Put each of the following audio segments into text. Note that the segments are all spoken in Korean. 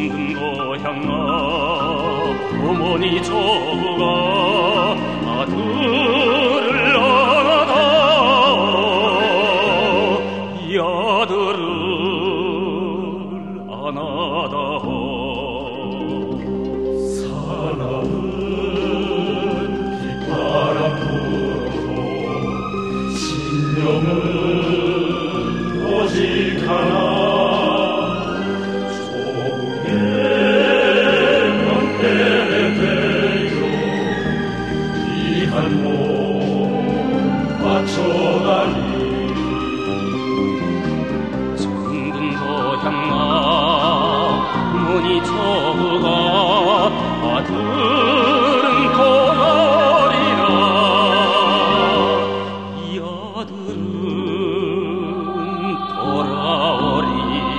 정든 고향아 어머니 저가 아들을 안아다오 이 아들을 안아다오 사랑은 빗바람 불고 신령은 오직 하나 소국의 명패에 대요 이 한 몸 바쳐가리 정든 고향아 어머니 저가 아들은 돌아오리라 이 아들은 돌아오리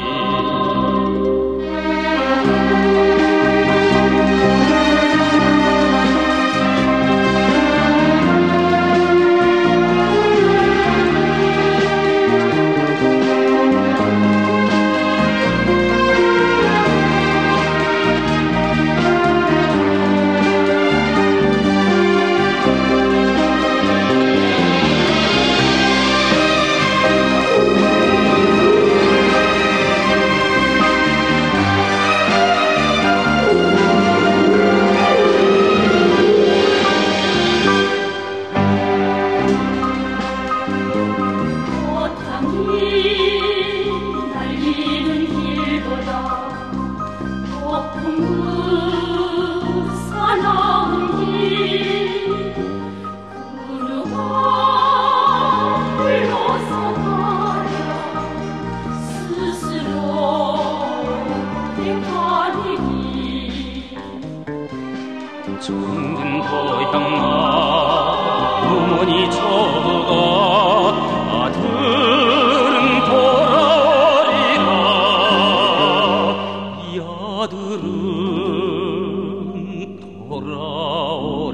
정든 고향아 어머니 저가 아들은 돌아오리라 이 아들은 돌아오리